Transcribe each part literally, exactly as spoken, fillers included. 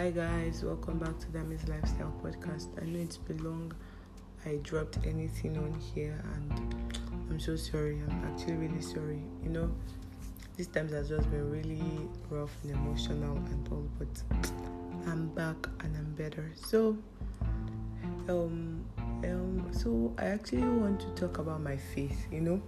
Hi guys, welcome back to Dami's Lifestyle Podcast. I know it's been long. I dropped anything on here and I'm so sorry. I'm actually really sorry. You know, these times has just been really rough and emotional and all, but I'm back and I'm better. So, um, um, so I actually want to talk about my faith. You know,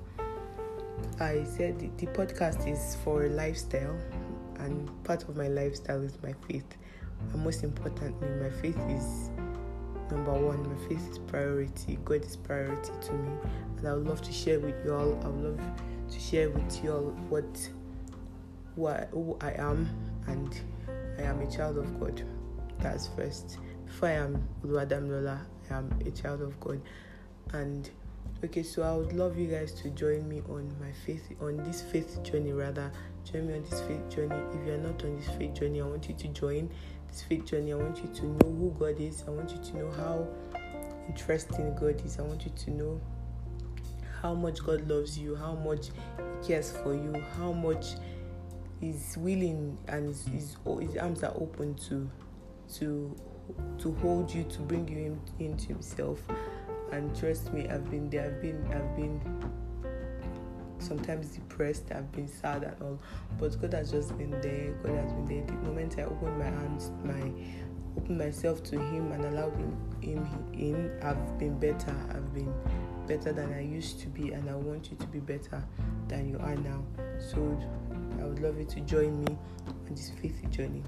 I said the, the podcast is for lifestyle, and part of my lifestyle is my faith. And most importantly, my faith is number one. My faith is priority. God is priority to me, and I would love to share with you all. I would love to share with you all what, what who I am, and I am a child of God. That's first. Before I am Oluwadamilola, I am a child of God. And okay, so I would love you guys to join me on my faith, on this faith journey. Rather, join me on this faith journey. If you are not on this faith journey, I want you to join this faith journey. I want you to know who God is. I want you to know how interesting God is. I want you to know how much God loves you, how much He cares for you, how much He's willing and His, his, his arms are open to to to hold you, to bring you in, into Himself. And trust me, I've been there. I've been I've been sometimes depressed. I've been sad and all, but God has just been there. God has been there. The moment I opened my hands, my opened myself to Him and allowed Him, him in, I've been better. I've been better than I used to be, and I want you to be better than you are now. So I would love you to join me on this faith journey.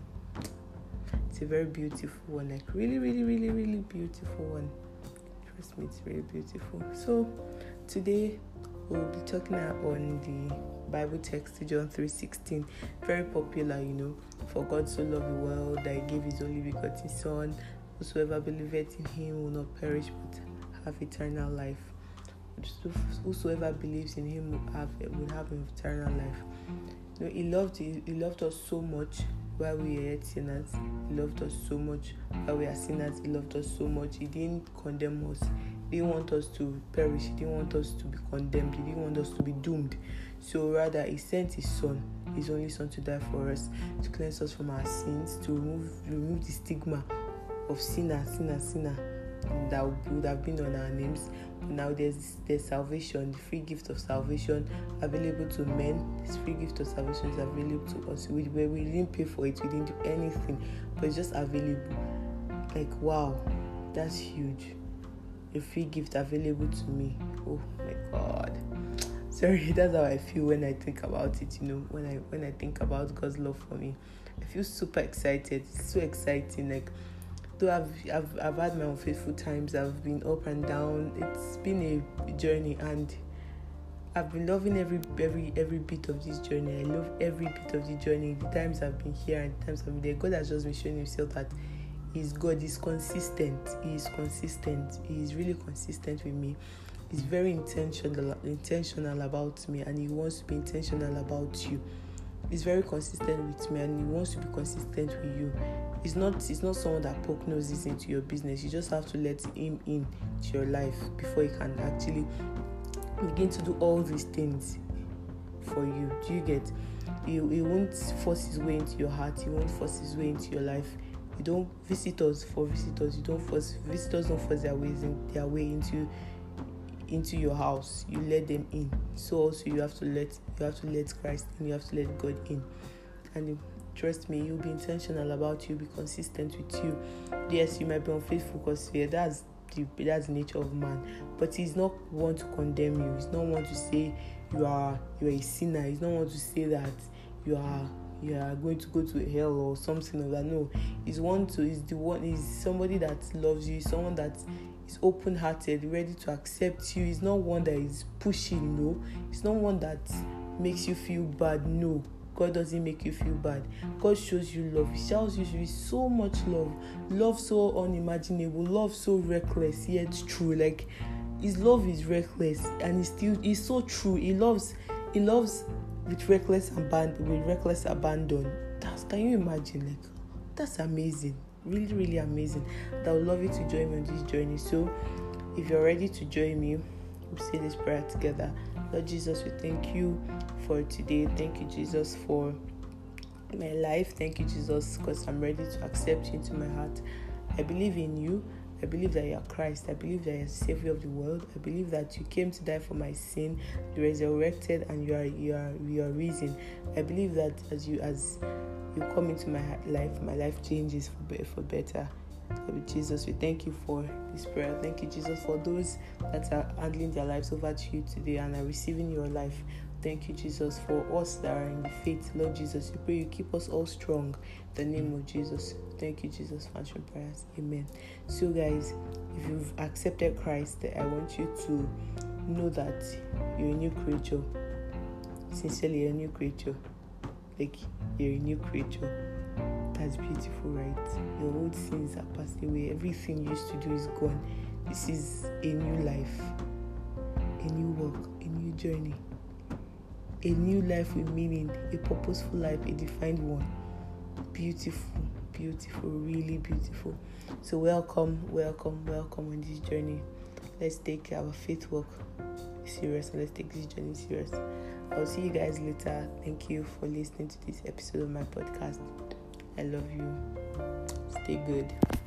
It's a very beautiful one, like really, really, really, really beautiful one. Trust me, it's very beautiful. So today we'll be talking on the Bible text, John three sixteen. Very popular, you know. For God so loved the world that He gave His only begotten Son. Whosoever believeth in Him will not perish but have eternal life. Whosoever believes in Him will have will have eternal life. You know, He loved He, he loved us so much while we were yet sinners. He loved us so much while we are sinners. He loved us so much. He didn't condemn us. He didn't want us to perish. He didn't want us to be condemned. He didn't want us to be doomed. So rather, He sent His Son, His only Son, to die for us, to cleanse us from our sins, to remove remove the stigma of sinner, sinner, sinner that would have been on our names. But now there's there's salvation, the free gift of salvation available to men. This free gift of salvation is available to us. We, we didn't pay for it, we didn't do anything, but it's just available. Like, wow, that's huge. A free gift available to me. Oh my God. Sorry, that's how I feel when I think about it, you know, when I when I think about God's love for me. I feel super excited. It's so exciting. Like, though I've, I've I've had my unfaithful times, I've been up and down. It's been a journey, and I've been loving every every every bit of this journey. I love every bit of the journey. The times I've been here and the times I've been there, God has just been showing Himself that He's God. He's consistent. He is consistent. He is really consistent with me. He's very intentional intentional about me, and He wants to be intentional about you. He's very consistent with me, and He wants to be consistent with you. It's not it's not someone that poke noses into your business. You just have to let Him in to your life before He can actually begin to do all these things for you. Do you get? He, he won't force His way into your heart. He won't force His way into your life. You don't visitors for visitors. You don't force visitors. Don't force their ways in their way into into your house. You let them in. So also you have to let you have to let Christ in. You have to let God in. And you, trust me, you'll be intentional about you. Be consistent with you. Yes, you might be unfaithful because yeah, that's the that's the nature of man. But He's not one to condemn you. He's not one to say you are you are a sinner. He's not one to say that you are you are going to go to hell or something of that. No, He's one to He's the one. He's somebody that loves you. Someone that is open-hearted, ready to accept you. He's not one that is pushing. No, He's not one that makes you feel bad. No, God doesn't make you feel bad. God shows you love. He shows you with so much love. Love so unimaginable. Love so reckless yet true. Like, His love is reckless and He's still He's so true. He loves He loves with reckless abandon. With reckless abandon. That's, can you imagine? Like, that's amazing. Really, really amazing. I would love you to join me on this journey. So, if you're ready to join me, we'll say this prayer together. Lord Jesus, we thank You for today. Thank You, Jesus, for my life. Thank you, Jesus, because I'm ready to accept you into my heart. I believe in you. I believe that you are Christ. I believe that you are the Savior of the world. I believe that you came to die for my sin. You resurrected, and you are you are you are risen. I believe that as you as you come into my life, my life changes for be- for better. Lord Jesus, we thank you for this prayer. Thank you, Jesus, for those that are handing their lives over to you today and are receiving your life. Thank you, Jesus, for us that are in the faith. Lord Jesus, we pray you keep us all strong. In the name of Jesus. Thank you, Jesus, for answering prayers. Amen. So, guys, if you've accepted Christ, I want you to know that you're a new creature. Sincerely, you're a new creature. Like, you're a new creature. That's beautiful, right? Your old sins are passed away. Everything you used to do is gone. This is a new life, a new walk, a new journey, a new life with meaning, a purposeful life, a defined one. Beautiful, beautiful, really beautiful. So welcome, welcome, welcome on this journey. Let's take our faith walk serious and let's take this journey serious. I'll see you guys later. Thank you for listening to this episode of my podcast. I love you. Stay good.